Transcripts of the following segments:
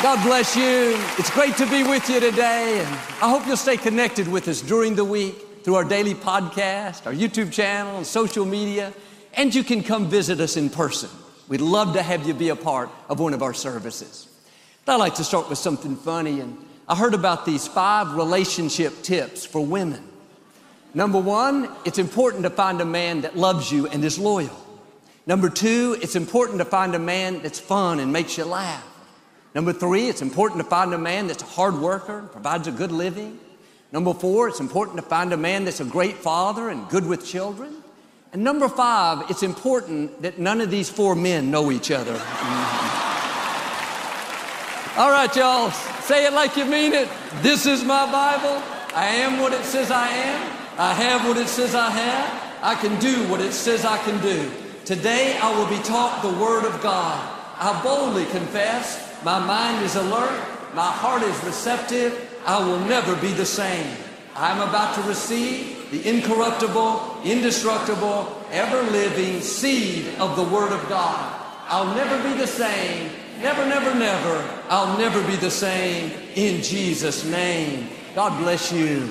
God bless you. It's great to be with you today, and I hope you'll stay connected with us during the week through our daily podcast, our YouTube channel, and social media, and you can come visit us in person. We'd love to have you be a part of one of our services. But I'd like to start with something funny, and I heard about these 5 relationship tips for women. Number 1, it's important to find a man that loves you and is loyal. Number 2, it's important to find a man that's fun and makes you laugh. Number 3, it's important to find a man that's a hard worker and provides a good living. Number 4, it's important to find a man that's a great father and good with children. And number 5, it's important that none of these 4 men know each other. All right, y'all, say it like you mean it. This is my Bible. I am what it says I am. I have what it says I have. I can do what it says I can do. Today I will be taught the Word of God. I boldly confess. My mind is alert. My heart is receptive. I will never be the same. I'm about to receive the incorruptible, indestructible, ever-living seed of the Word of God. I'll never be the same. Never, never, never. I'll never be the same in Jesus' name. God bless you.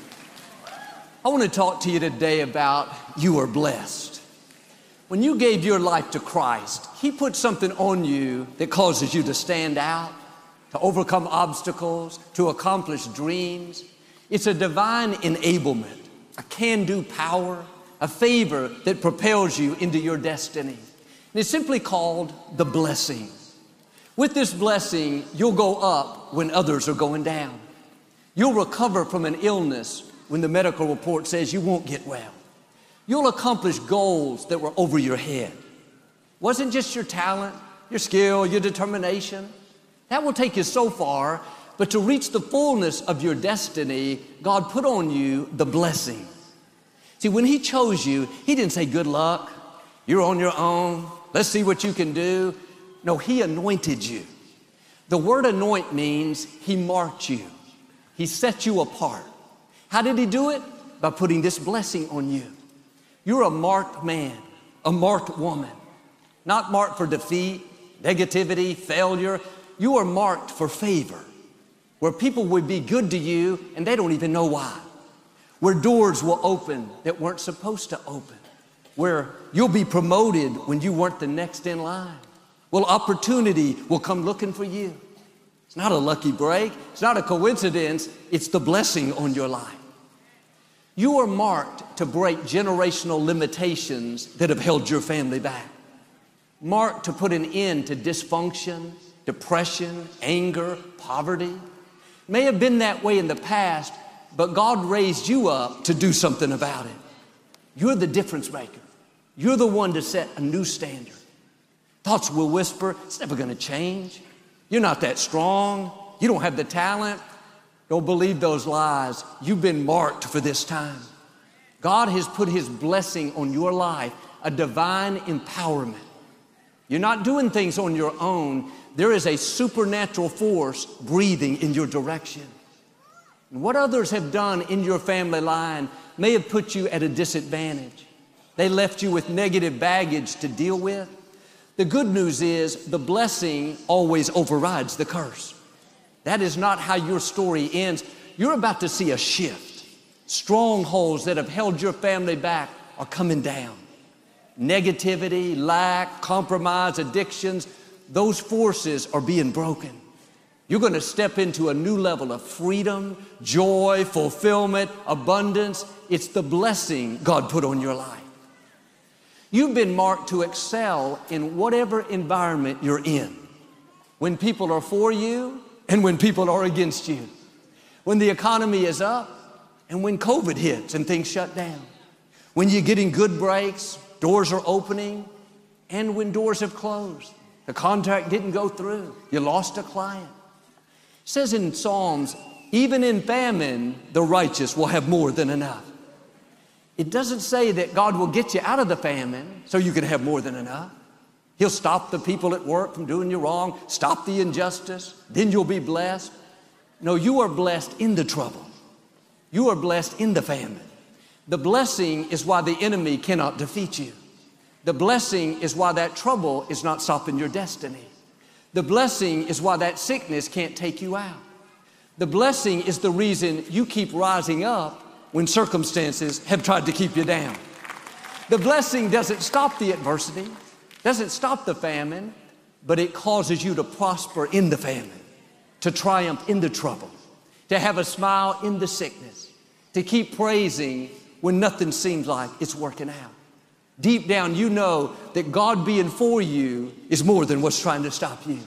I want to talk to you today about you are blessed. When you gave your life to Christ, He put something on you that causes you to stand out, to overcome obstacles, to accomplish dreams. It's a divine enablement, a can-do power, a favor that propels you into your destiny. And it's simply called the blessing. With this blessing, you'll go up when others are going down. You'll recover from an illness when the medical report says you won't get well. You'll accomplish goals that were over your head. Wasn't just your talent, your skill, your determination. That will take you so far, but to reach the fullness of your destiny, God put on you the blessing. See, when He chose you, He didn't say, good luck, you're on your own, let's see what you can do. No, He anointed you. The word anoint means He marked you. He set you apart. How did He do it? By putting this blessing on you. You're a marked man, a marked woman, not marked for defeat, negativity, failure. You are marked for favor, where people would be good to you and they don't even know why, where doors will open that weren't supposed to open, where you'll be promoted when you weren't the next in line. Well, opportunity will come looking for you. It's not a lucky break. It's not a coincidence. It's the blessing on your life. You are marked to break generational limitations that have held your family back. Marked to put an end to dysfunction, depression, anger, poverty. May have been that way in the past, but God raised you up to do something about it. You're the difference maker. You're the one to set a new standard. Thoughts will whisper, it's never going to change. You're not that strong. You don't have the talent. Don't believe those lies. You've been marked for this time. God has put His blessing on your life, a divine empowerment. You're not doing things on your own. There is a supernatural force breathing in your direction. And what others have done in your family line may have put you at a disadvantage. They left you with negative baggage to deal with. The good news is the blessing always overrides the curse. That is not how your story ends. You're about to see a shift. Strongholds that have held your family back are coming down. Negativity, lack, compromise, addictions, those forces are being broken. You're going to step into a new level of freedom, joy, fulfillment, abundance. It's the blessing God put on your life. You've been marked to excel in whatever environment you're in. When people are for you, and when people are against you. When the economy is up and when COVID hits and things shut down. When you're getting good breaks, doors are opening, and when doors have closed. The contract didn't go through. You lost a client. It says in Psalms, even in famine, the righteous will have more than enough. It doesn't say that God will get you out of the famine so you can have more than enough. He'll stop the people at work from doing you wrong, stop the injustice, then you'll be blessed. No, you are blessed in the trouble. You are blessed in the famine. The blessing is why the enemy cannot defeat you. The blessing is why that trouble is not stopping your destiny. The blessing is why that sickness can't take you out. The blessing is the reason you keep rising up when circumstances have tried to keep you down. The blessing doesn't stop the adversity, doesn't stop the famine, but it causes you to prosper in the famine, to triumph in the trouble, to have a smile in the sickness, to keep praising when nothing seems like it's working out. Deep down, you know that God being for you is more than what's trying to stop you.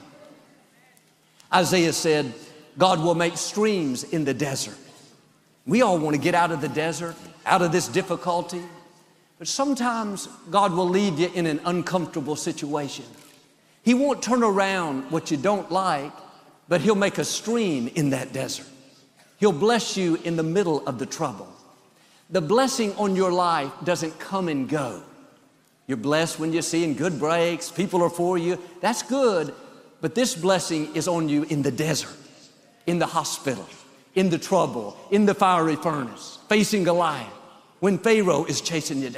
Isaiah said, God will make streams in the desert. We all want to get out of the desert, out of this difficulty, but sometimes God will leave you in an uncomfortable situation. He won't turn around what you don't like, but He'll make a stream in that desert. He'll bless you in the middle of the trouble. The blessing on your life doesn't come and go. You're blessed when you're seeing good breaks, people are for you, that's good, but this blessing is on you in the desert, in the hospital, in the trouble, in the fiery furnace, facing Goliath, when Pharaoh is chasing you down.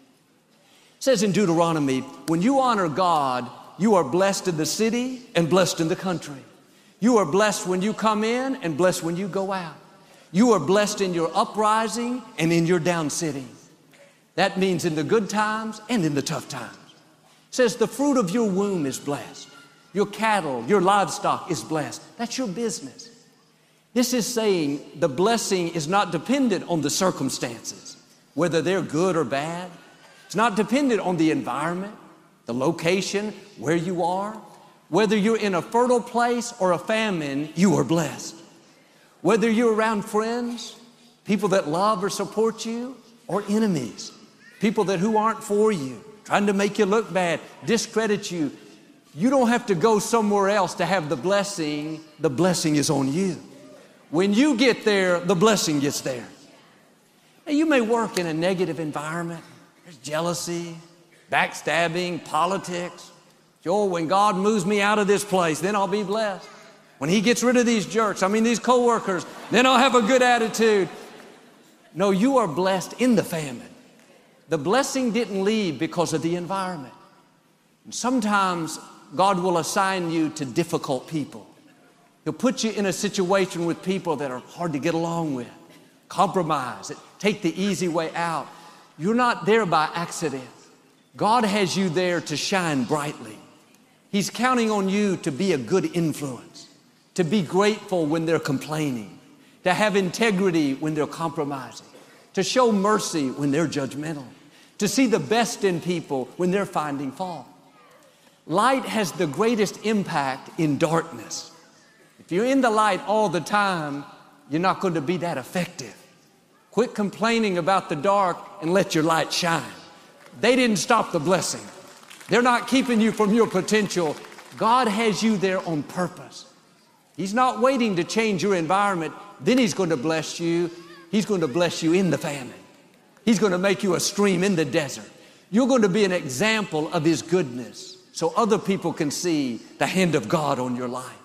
It says in Deuteronomy, when you honor God, you are blessed in the city and blessed in the country. You are blessed when you come in and blessed when you go out. You are blessed in your uprising and in your down sitting. That means in the good times and in the tough times. It says the fruit of your womb is blessed. Your cattle, your livestock is blessed. That's your business. This is saying the blessing is not dependent on the circumstances, whether they're good or bad. It's not dependent on the environment, the location, where you are. Whether you're in a fertile place or a famine, you are blessed. Whether you're around friends, people that love or support you, or enemies, people who aren't for you, trying to make you look bad, discredit you, you don't have to go somewhere else to have the blessing. The blessing is on you. When you get there, the blessing gets there. Now, you may work in a negative environment. There's jealousy, backstabbing, politics. Joel, when God moves me out of this place, then I'll be blessed. When He gets rid of these jerks, these co-workers, then I'll have a good attitude. No, you are blessed in the famine. The blessing didn't leave because of the environment. And sometimes God will assign you to difficult people. He'll put you in a situation with people that are hard to get along with, compromise, take the easy way out. You're not there by accident. God has you there to shine brightly. He's counting on you to be a good influence, to be grateful when they're complaining, to have integrity when they're compromising, to show mercy when they're judgmental, to see the best in people when they're finding fault. Light has the greatest impact in darkness. If you're in the light all the time, you're not going to be that effective. Quit complaining about the dark and let your light shine. They didn't stop the blessing. They're not keeping you from your potential. God has you there on purpose. He's not waiting to change your environment. Then He's going to bless you. He's going to bless you in the famine. He's going to make you a stream in the desert. You're going to be an example of His goodness so other people can see the hand of God on your life.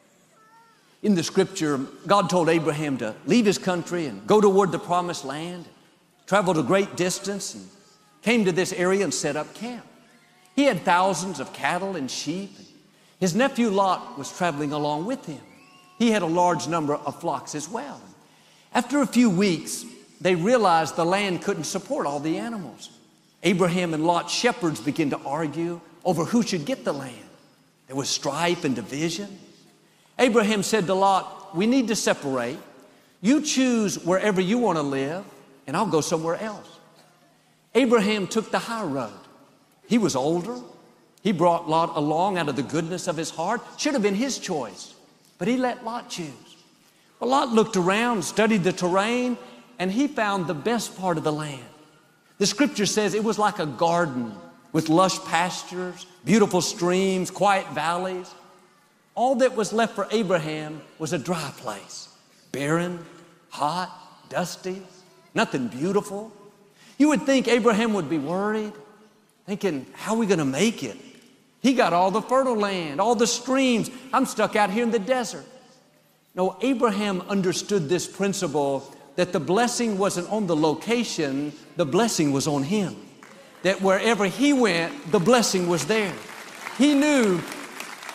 In the scripture, God told Abraham to leave his country and go toward the promised land, traveled a great distance and came to this area and set up camp. He had thousands of cattle and sheep. His nephew Lot was traveling along with him. He had a large number of flocks as well. After a few weeks, they realized the land couldn't support all the animals. Abraham and Lot's shepherds began to argue over who should get the land. There was strife and division. Abraham said to Lot, we need to separate. You choose wherever you want to live, and I'll go somewhere else. Abraham took the high road. He was older. He brought Lot along out of the goodness of his heart. Should have been his choice, but he let Lot choose. Well, Lot looked around, studied the terrain, and he found the best part of the land. The scripture says it was like a garden with lush pastures, beautiful streams, quiet valleys. All that was left for Abraham was a dry place, barren, hot, dusty, nothing beautiful. You would think Abraham would be worried, thinking, how are we going to make it? He got all the fertile land, all the streams. I'm stuck out here in the desert. No, Abraham understood this principle that the blessing wasn't on the location, the blessing was on him. That wherever he went, the blessing was there. He knew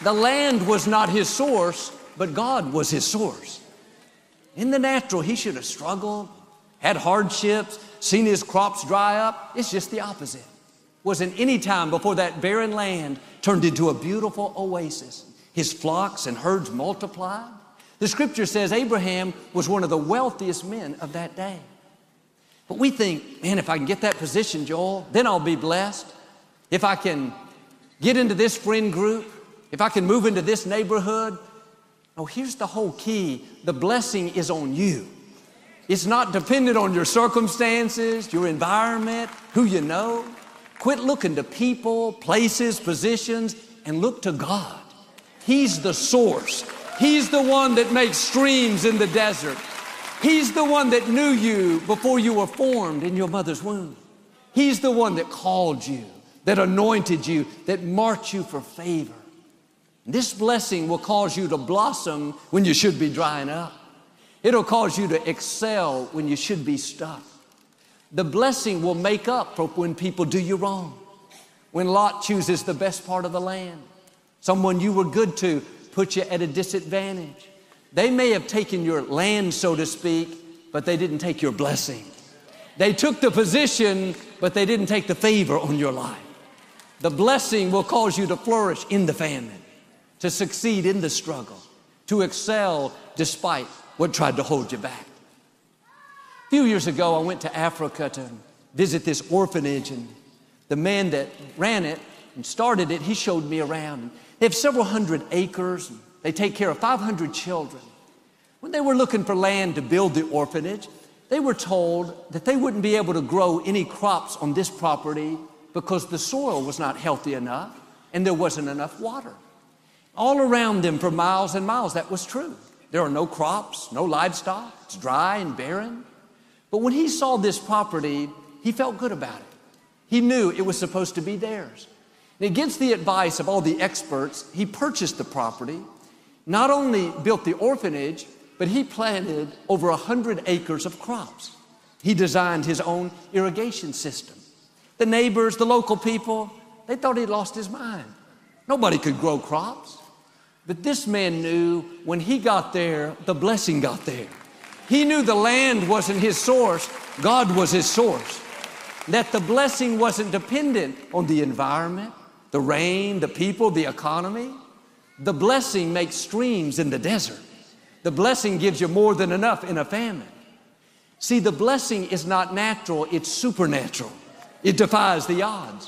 The land was not his source, but God was his source. In the natural, he should have struggled, had hardships, seen his crops dry up. It's just the opposite. Wasn't any time before that barren land turned into a beautiful oasis. His flocks and herds multiplied. The scripture says Abraham was one of the wealthiest men of that day. But we think, man, if I can get that position, Joel, then I'll be blessed. If I can get into this friend group, if I can move into this neighborhood. No, here's the whole key. The blessing is on you. It's not dependent on your circumstances, your environment, who you know. Quit looking to people, places, positions, and look to God. He's the source. He's the one that makes streams in the desert. He's the one that knew you before you were formed in your mother's womb. He's the one that called you, that anointed you, that marked you for favor. This blessing will cause you to blossom when you should be drying up. It'll cause you to excel when you should be stuck. The blessing will make up for when people do you wrong. When Lot chooses the best part of the land, someone you were good to put you at a disadvantage. They may have taken your land, so to speak, but they didn't take your blessing. They took the position, but they didn't take the favor on your life. The blessing will cause you to flourish in the famine, to succeed in the struggle, to excel despite what tried to hold you back. A few years ago, I went to Africa to visit this orphanage, and the man that ran it and started it, he showed me around. They have several hundred acres. And they take care of 500 children. When they were looking for land to build the orphanage, they were told that they wouldn't be able to grow any crops on this property because the soil was not healthy enough and there wasn't enough water. All around them for miles and miles, that was true. There are no crops, no livestock. It's dry and barren. But when he saw this property, he felt good about it. He knew it was supposed to be theirs. And against the advice of all the experts, he purchased the property, not only built the orphanage, but he planted over 100 acres of crops. He designed his own irrigation system. The neighbors, the local people, they thought he'd lost his mind. Nobody could grow crops. But this man knew when he got there, the blessing got there. He knew the land wasn't his source, God was his source. That the blessing wasn't dependent on the environment, the rain, the people, the economy. The blessing makes streams in the desert. The blessing gives you more than enough in a famine. See, the blessing is not natural, it's supernatural. It defies the odds.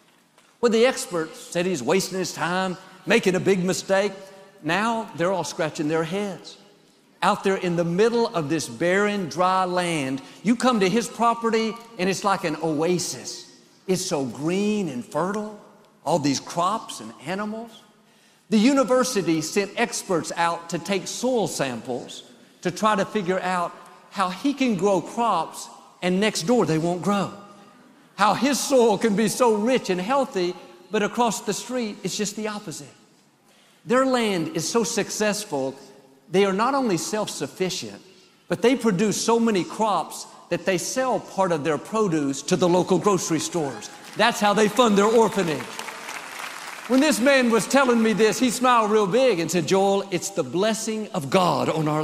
Well, the experts said he's wasting his time, making a big mistake. Now they're all scratching their heads. Out there in the middle of this barren, dry land, you come to his property and it's like an oasis. It's so green and fertile, all these crops and animals. The university sent experts out to take soil samples to try to figure out how he can grow crops and next door they won't grow. How his soil can be so rich and healthy, but across the street it's just the opposite. Their land is so successful, they are not only self-sufficient, but they produce so many crops that they sell part of their produce to the local grocery stores. That's how they fund their orphanage. When this man was telling me this, he smiled real big and said, Joel, it's the blessing of God on our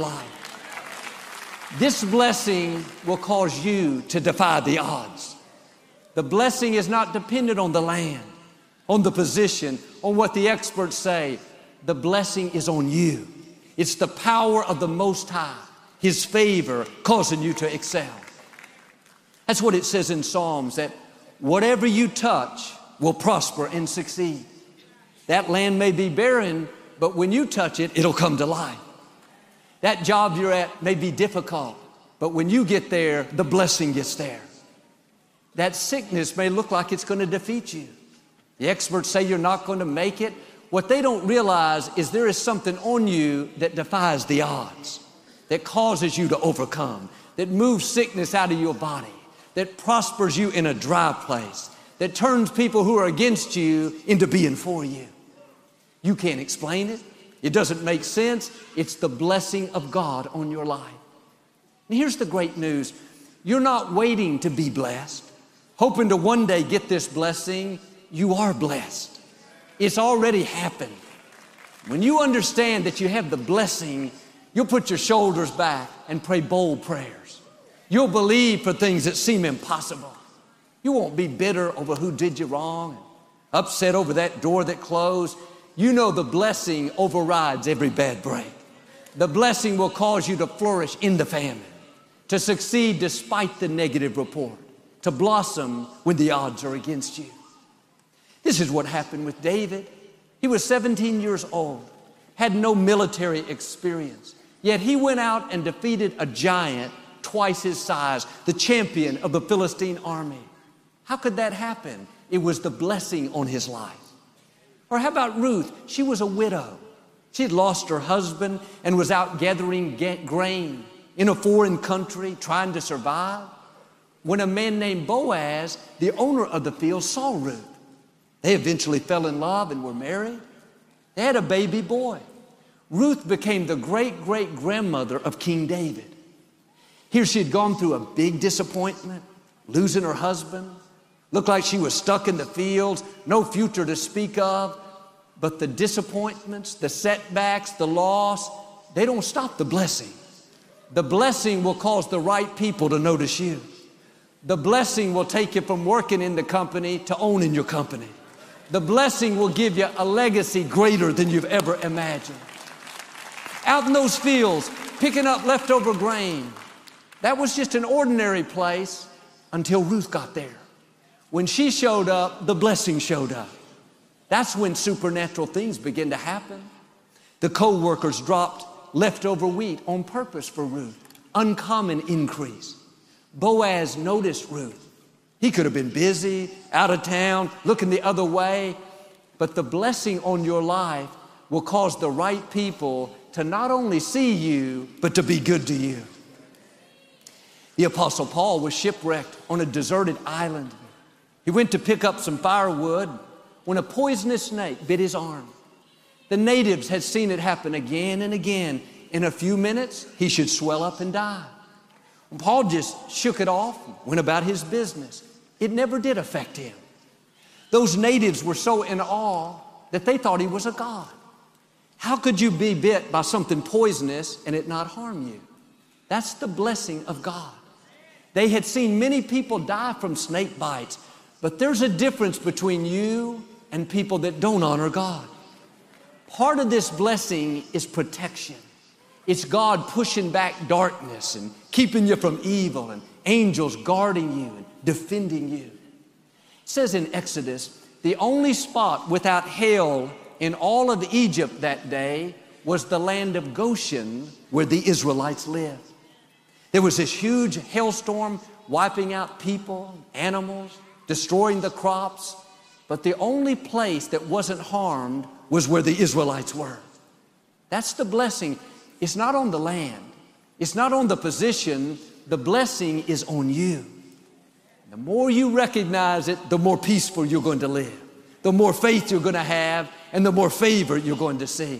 life. This blessing will cause you to defy the odds. The blessing is not dependent on the land, on the position, on what the experts say. The blessing is on you. It's the power of the Most High, His favor causing you to excel. That's what it says in Psalms, that whatever you touch will prosper and succeed. That land may be barren, but when you touch it, it'll come to life. That job you're at may be difficult, but when you get there, the blessing gets there. That sickness may look like it's going to defeat you. The experts say you're not going to make it. What they don't realize is there is something on you that defies the odds, that causes you to overcome, that moves sickness out of your body, that prospers you in a dry place, that turns people who are against you into being for you. You can't explain it. It doesn't make sense. It's the blessing of God on your life. And here's the great news. You're not waiting to be blessed, hoping to one day get this blessing. You are blessed. It's already happened. When you understand that you have the blessing, you'll put your shoulders back and pray bold prayers. You'll believe for things that seem impossible. You won't be bitter over who did you wrong, upset over that door that closed. You know the blessing overrides every bad break. The blessing will cause you to flourish in the famine, to succeed despite the negative report, to blossom when the odds are against you. This is what happened with David. He was 17 years old, had no military experience, yet he went out and defeated a giant twice his size, the champion of the Philistine army. How could that happen? It was the blessing on his life. Or how about Ruth? She was a widow. She had lost her husband and was out gathering grain in a foreign country trying to survive. When a man named Boaz, the owner of the field, saw Ruth, they eventually fell in love and were married. They had a baby boy. Ruth became the great-great-grandmother of King David. Here she had gone through a big disappointment, losing her husband. Looked like she was stuck in the fields, no future to speak of. But the disappointments, the setbacks, the loss, they don't stop the blessing. The blessing will cause the right people to notice you. The blessing will take you from working in the company to owning your company. The blessing will give you a legacy greater than you've ever imagined. Out in those fields, picking up leftover grain, that was just an ordinary place until Ruth got there. When she showed up, the blessing showed up. That's when supernatural things begin to happen. The co-workers dropped leftover wheat on purpose for Ruth. Uncommon increase. Boaz noticed Ruth. He could have been busy, out of town, looking the other way, but the blessing on your life will cause the right people to not only see you, but to be good to you. The Apostle Paul was shipwrecked on a deserted island. He went to pick up some firewood when a poisonous snake bit his arm. The natives had seen it happen again and again. In a few minutes, he should swell up and die. Paul just shook it off and went about his business. It never did affect him. Those natives were so in awe that they thought he was a god. How could you be bit by something poisonous and it not harm you? That's the blessing of God. They had seen many people die from snake bites, but there's a difference between you and people that don't honor God. Part of this blessing is protection. It's God pushing back darkness and keeping you from evil, and angels guarding you and defending you. It says in Exodus, the only spot without hail in all of Egypt that day was the land of Goshen, where the Israelites lived. There was this huge hailstorm wiping out people, animals, destroying the crops, but the only place that wasn't harmed was where the Israelites were. That's the blessing. It's not on the land. It's not on the position. The blessing is on you. The more you recognize it, the more peaceful you're going to live, the more faith you're going to have, and the more favor you're going to see.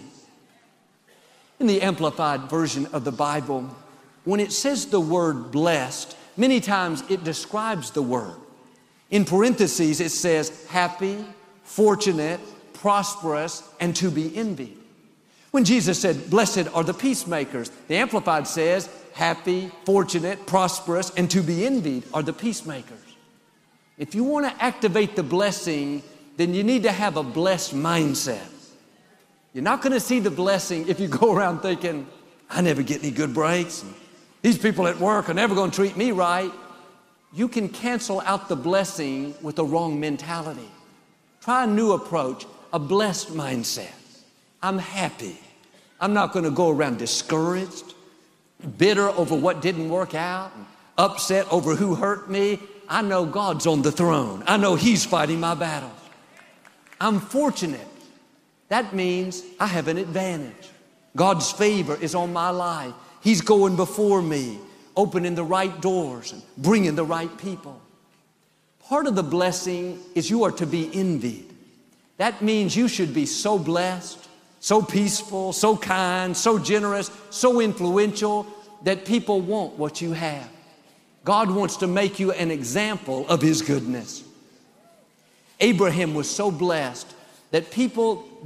In the Amplified version of the Bible, when it says the word blessed, many times it describes the word. In parentheses, it says happy, fortunate, prosperous, and to be envied. When Jesus said, blessed are the peacemakers, the Amplified says, happy, fortunate, prosperous, and to be envied are the peacemakers. If you want to activate the blessing, then you need to have a blessed mindset. You're not going to see the blessing if you go around thinking, I never get any good breaks. And these people at work are never going to treat me right. You can cancel out the blessing with a wrong mentality. Try a new approach, a blessed mindset. I'm happy. I'm not going to go around discouraged, bitter over what didn't work out, and upset over who hurt me. I know God's on the throne. I know He's fighting my battles. I'm fortunate. That means I have an advantage. God's favor is on my life. He's going before me, opening the right doors and bringing the right people. Part of the blessing is you are to be envied. That means you should be so blessed, so peaceful, so kind, so generous, so influential that people want what you have. God wants to make you an example of His goodness. Abraham was so blessed that people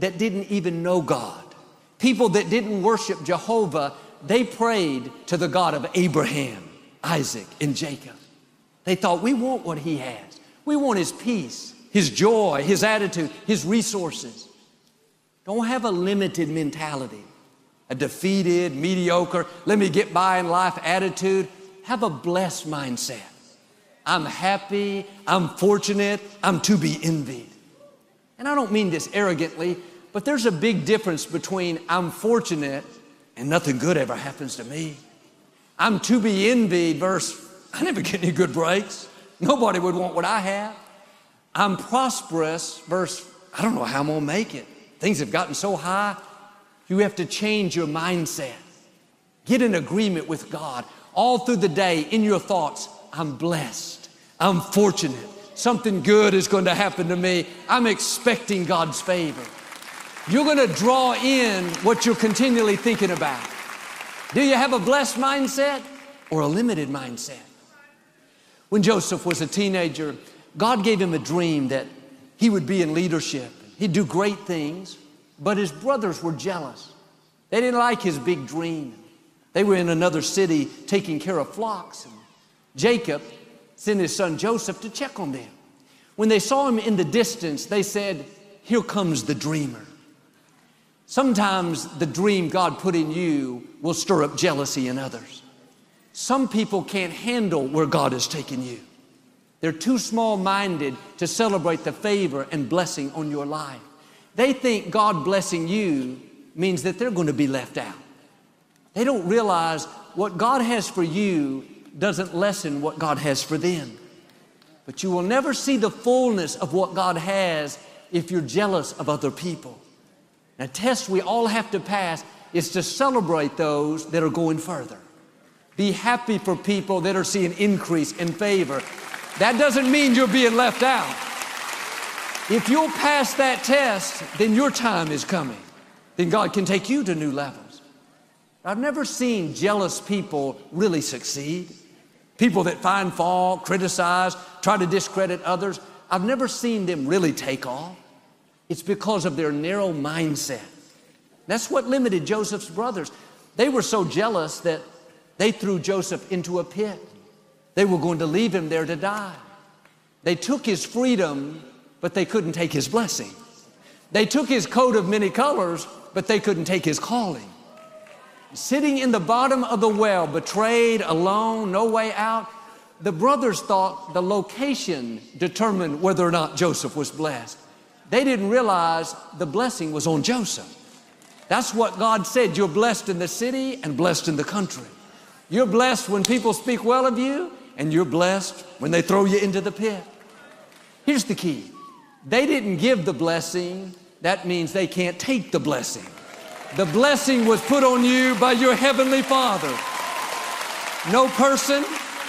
that didn't even know God, people that didn't worship Jehovah, they prayed to the God of Abraham, Isaac, and Jacob. They thought, we want what he has. We want his peace, his joy, his attitude, his resources. Don't have a limited mentality, a defeated, mediocre, let me get by in life attitude. Have a blessed mindset. I'm happy, I'm fortunate, I'm to be envied. And I don't mean this arrogantly, but there's a big difference between I'm fortunate and nothing good ever happens to me. I'm to be envied versus I never get any good breaks. Nobody would want what I have. I'm prosperous versus I don't know how I'm gonna make it. Things have gotten so high. You have to change your mindset. Get in agreement with God. All through the day, in your thoughts, I'm blessed. I'm fortunate. Something good is going to happen to me. I'm expecting God's favor. You're going to draw in what you're continually thinking about. Do you have a blessed mindset or a limited mindset? When Joseph was a teenager, God gave him a dream that he would be in leadership. He'd do great things, but his brothers were jealous. They didn't like his big dream. They were in another city taking care of flocks. And Jacob sent his son Joseph to check on them. When they saw him in the distance, they said, here comes the dreamer. Sometimes the dream God put in you will stir up jealousy in others. Some people can't handle where God has taken you. They're too small-minded to celebrate the favor and blessing on your life. They think God blessing you means that they're going to be left out. They don't realize what God has for you doesn't lessen what God has for them. But you will never see the fullness of what God has if you're jealous of other people. A test we all have to pass is to celebrate those that are going further. Be happy for people that are seeing increase in favor. That doesn't mean you're being left out. If you'll pass that test, then your time is coming. Then God can take you to new levels. I've never seen jealous people really succeed. People that find fault, criticize, try to discredit others. I've never seen them really take off. It's because of their narrow mindset. That's what limited Joseph's brothers. They were so jealous that they threw Joseph into a pit. They were going to leave him there to die. They took his freedom, but they couldn't take his blessing. They took his coat of many colors, but they couldn't take his calling. Sitting in the bottom of the well, betrayed, alone, no way out, the brothers thought the location determined whether or not Joseph was blessed. They didn't realize the blessing was on Joseph. That's what God said. You're blessed in the city and blessed in the country. You're blessed when people speak well of you, and you're blessed when they throw you into the pit. Here's the key. They didn't give the blessing. That means they can't take the blessing. The blessing was put on you by your Heavenly Father. No person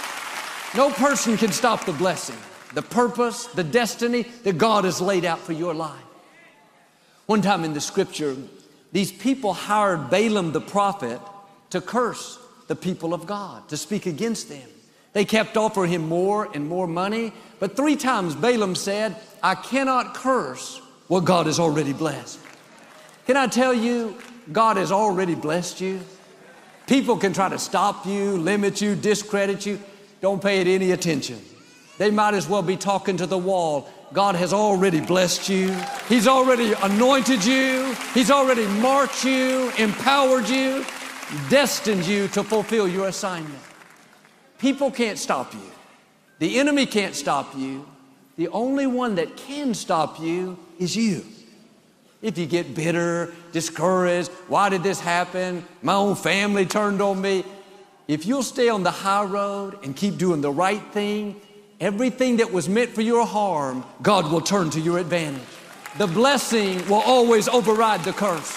can stop the blessing, the purpose, the destiny that God has laid out for your life. One time in the scripture, these people hired Balaam the prophet to curse the people of God, to speak against them. They kept offering him more and more money, but 3 times Balaam said, I cannot curse what God has already blessed. Can I tell you, God has already blessed you. People can try to stop you, limit you, discredit you. Don't pay it any attention. They might as well be talking to the wall. God has already blessed you. He's already anointed you. He's already marked you, empowered you, destined you to fulfill your assignment. People can't stop you. The enemy can't stop you. The only one that can stop you is you. If you get bitter, discouraged, why did this happen? My own family turned on me. If you'll stay on the high road and keep doing the right thing, everything that was meant for your harm, God will turn to your advantage. The blessing will always override the curse.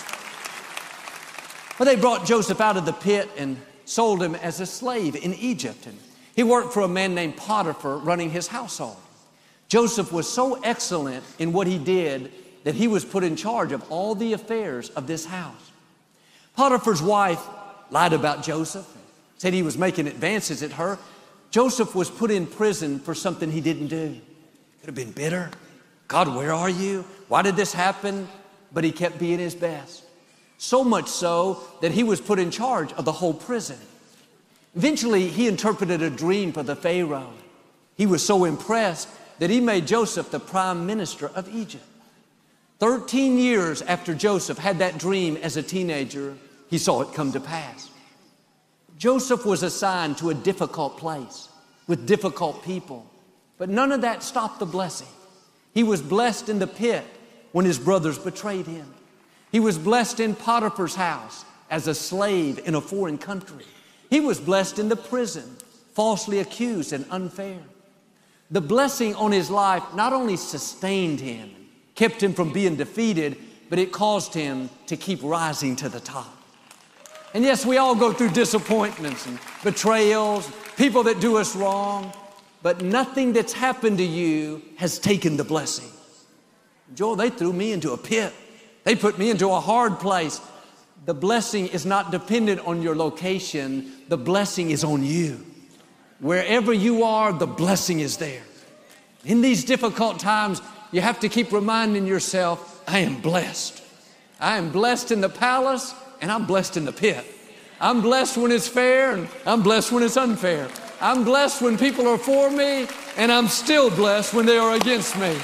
Well, they brought Joseph out of the pit and sold him as a slave in Egypt. And he worked for a man named Potiphar running his household. Joseph was so excellent in what he did that he was put in charge of all the affairs of this house. Potiphar's wife lied about Joseph, said he was making advances at her. Joseph was put in prison for something he didn't do. Could have been bitter. God, where are you? Why did this happen? but he kept being his best. So much so that he was put in charge of the whole prison. Eventually, he interpreted a dream for the Pharaoh. He was so impressed that he made Joseph the prime minister of Egypt. 13 years after Joseph had that dream as a teenager, he saw it come to pass. Joseph was assigned to a difficult place with difficult people, but none of that stopped the blessing. He was blessed in the pit when his brothers betrayed him. He was blessed in Potiphar's house as a slave in a foreign country. He was blessed in the prison, falsely accused and unfair. The blessing on his life not only sustained him, kept him from being defeated, but it caused him to keep rising to the top. And yes, we all go through disappointments and betrayals, people that do us wrong, but nothing that's happened to you has taken the blessing. Joel, they threw me into a pit. They put me into a hard place. The blessing is not dependent on your location. The blessing is on you. Wherever you are, the blessing is there. In these difficult times, you have to keep reminding yourself, I am blessed. I am blessed in the palace, and I'm blessed in the pit. I'm blessed when it's fair, and I'm blessed when it's unfair. I'm blessed when people are for me, and I'm still blessed when they are against me.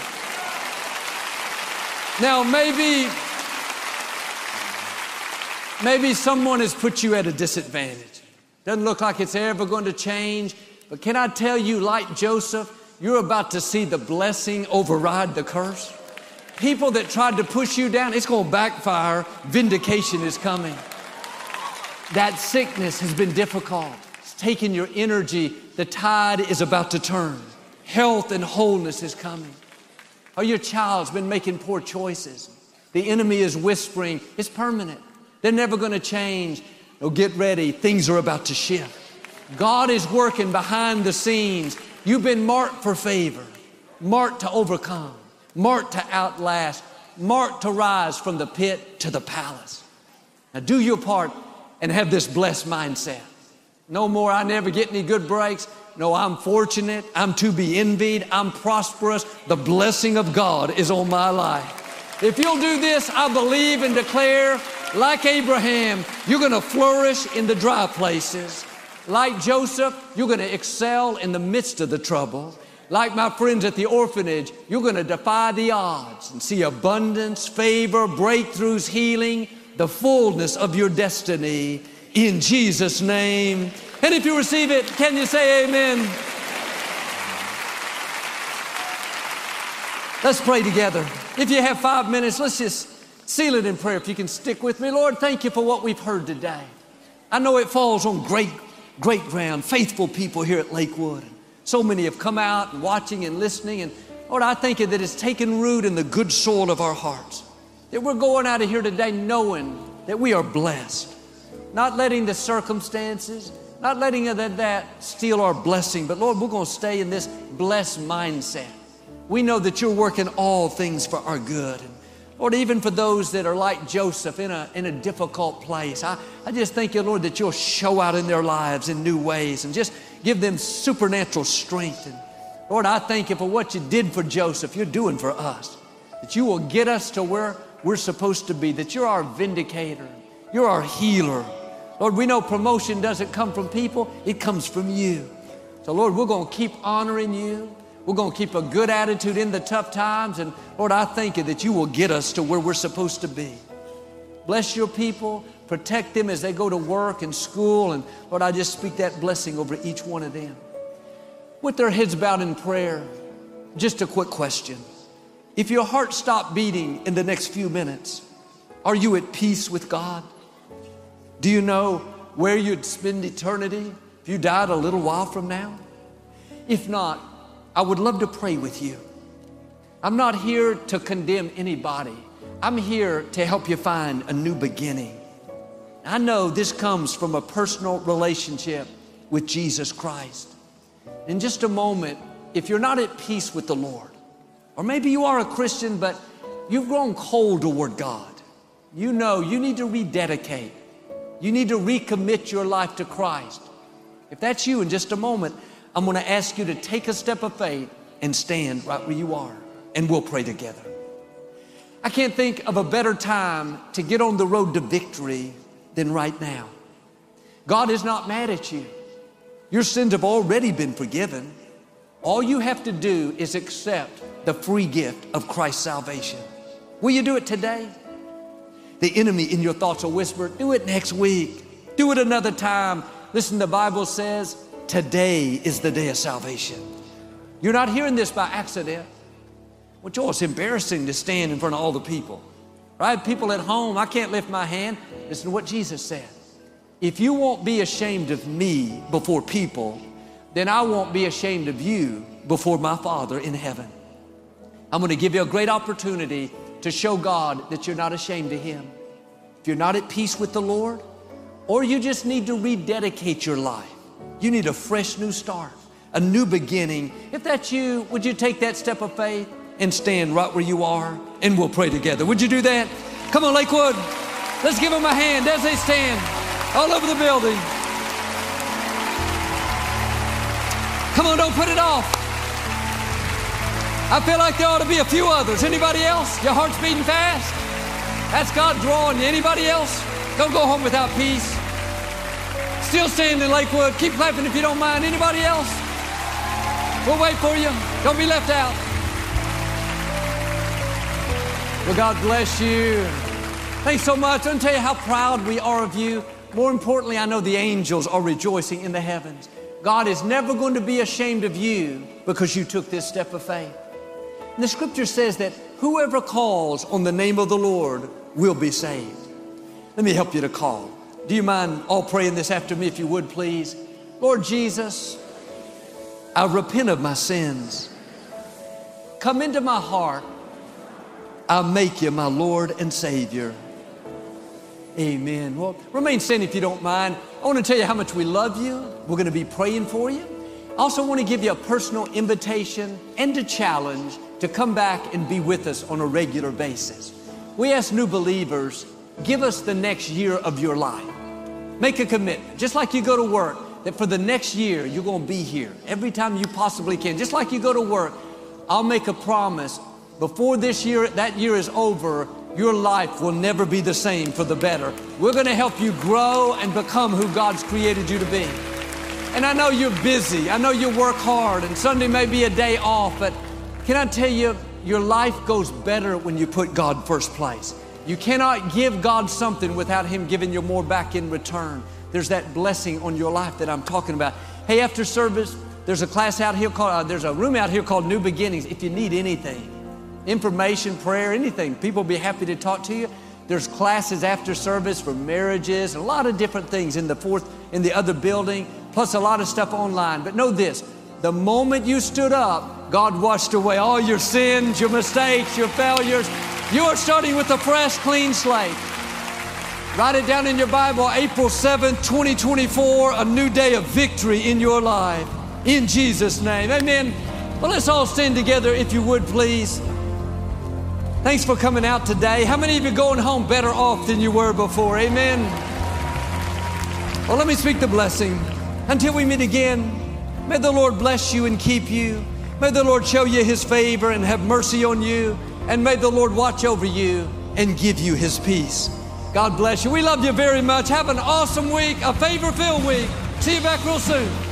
Now, maybe someone has put you at a disadvantage. Doesn't look like it's ever going to change. But can I tell you, like Joseph, you're about to see the blessing override the curse. People that tried to push you down, it's going to backfire. Vindication is coming. That sickness has been difficult. It's taken your energy. The tide is about to turn. Health and wholeness is coming. Or your child's been making poor choices. The enemy is whispering, it's permanent. They're never going to change. Oh, get ready. Things are about to shift. God is working behind the scenes. You've been marked for favor, marked to overcome, marked to outlast, marked to rise from the pit to the palace. Now do your part and have this blessed mindset. No more, I never get any good breaks. No, I'm fortunate. I'm to be envied. I'm prosperous. The blessing of God is on my life. If you'll do this, I believe and declare, like Abraham, you're going to flourish in the dry places. Like Joseph, you're going to excel in the midst of the trouble. Like my friends at the orphanage, you're going to defy the odds and see abundance, favor, breakthroughs, healing, the fullness of your destiny in Jesus' name. And if you receive it, can you say amen? Let's pray together. If you have 5 minutes, let's just seal it in prayer. If you can stick with me. Lord, thank you for what we've heard today. I know it falls on great ground, faithful people here at Lakewood. So many have come out and watching and listening. And Lord, I thank you that it's taken root in the good soil of our hearts. That we're going out of here today knowing that we are blessed. Not letting the circumstances, not letting that steal our blessing. But Lord, we're going to stay in this blessed mindset. We know that you're working all things for our good. And Lord, even for those that are like Joseph in a difficult place, I just thank you, Lord, that you'll show out in their lives in new ways and just give them supernatural strength. And Lord, I thank you for what you did for Joseph, you're doing for us. That you will get us to where we're supposed to be, that you're our vindicator, you're our healer. Lord, we know promotion doesn't come from people, it comes from you. So Lord, we're going to keep honoring you. We're going to keep a good attitude in the tough times. And Lord, I thank you that you will get us to where we're supposed to be. Bless your people. Protect them as they go to work and school. And Lord, I just speak that blessing over each one of them. With their heads bowed in prayer, just a quick question. If your heart stopped beating in the next few minutes, are you at peace with God? Do you know where you'd spend eternity if you died a little while from now? If not, I would love to pray with you. I'm not here to condemn anybody. I'm here to help you find a new beginning. I know this comes from a personal relationship with Jesus Christ. In just a moment, if you're not at peace with the Lord, or maybe you are a Christian, but you've grown cold toward God, you know you need to rededicate. You need to recommit your life to Christ. If that's you, in just a moment, I'm going to ask you to take a step of faith and stand right where you are, and we'll pray together. I can't think of a better time to get on the road to victory than right now. God is not mad at you. Your sins have already been forgiven. All you have to do is accept the free gift of Christ's salvation. Will you do it today? The enemy in your thoughts will whisper, do it next week. Do it another time. Listen, the Bible says, today is the day of salvation. You're not hearing this by accident. Well, Joel, it's embarrassing to stand in front of all the people. Right? People at home, I can't lift my hand. Listen to what Jesus said. If you won't be ashamed of me before people, then I won't be ashamed of you before my Father in heaven. I'm going to give you a great opportunity to show God that you're not ashamed of Him. If you're not at peace with the Lord, or you just need to rededicate your life, you need a fresh new start, a new beginning. If that's you, would you take that step of faith and stand right where you are, and we'll pray together. Would you do that? Come on, Lakewood. Let's give them a hand as they stand all over the building. Come on, don't put it off. I feel like there ought to be a few others. Anybody else? Your heart's beating fast? That's God drawing you. Anybody else? Don't go home without peace. Still standing, Lakewood. Keep clapping if you don't mind. Anybody else? We'll wait for you. Don't be left out. Well, God bless you. Thanks so much. I'm going to tell you how proud we are of you. More importantly, I know the angels are rejoicing in the heavens. God is never going to be ashamed of you because you took this step of faith. And the scripture says that whoever calls on the name of the Lord will be saved. Let me help you to call. Do you mind all praying this after me if you would, please? Lord Jesus, I repent of my sins. Come into my heart. I'll make you my Lord and Savior. Amen. Well, remain standing if you don't mind. I want to tell you how much we love you. We're going to be praying for you. I also want to give you a personal invitation and a challenge to come back and be with us on a regular basis. We ask new believers, give us the next year of your life. Make a commitment, just like you go to work, that for the next year, you're going to be here every time you possibly can. Just like you go to work, I'll make a promise. Before this year, that year is over, your life will never be the same for the better. We're going to help you grow and become who God's created you to be. And I know you're busy. I know you work hard, and Sunday may be a day off, but can I tell you, your life goes better when you put God first place. You cannot give God something without Him giving you more back in return. There's that blessing on your life that I'm talking about. Hey, after service, there's a class out here called, there's a room out here called New Beginnings. If you need anything, information, prayer, anything, people will be happy to talk to you. There's classes after service for marriages, and a lot of different things in the other building, plus a lot of stuff online. But know this, the moment you stood up, God washed away all your sins, your mistakes, your failures. You are starting with a fresh, clean slate. Write it down in your Bible, April 7th, 2024, a new day of victory in your life. In Jesus' name, amen. Well, let's all stand together if you would, please. Thanks for coming out today. How many of you are going home better off than you were before? Amen. Well, let me speak the blessing. Until we meet again, may the Lord bless you and keep you. May the Lord show you His favor and have mercy on you. And may the Lord watch over you and give you His peace. God bless you. We love you very much. Have an awesome week, a favor-filled week. See you back real soon.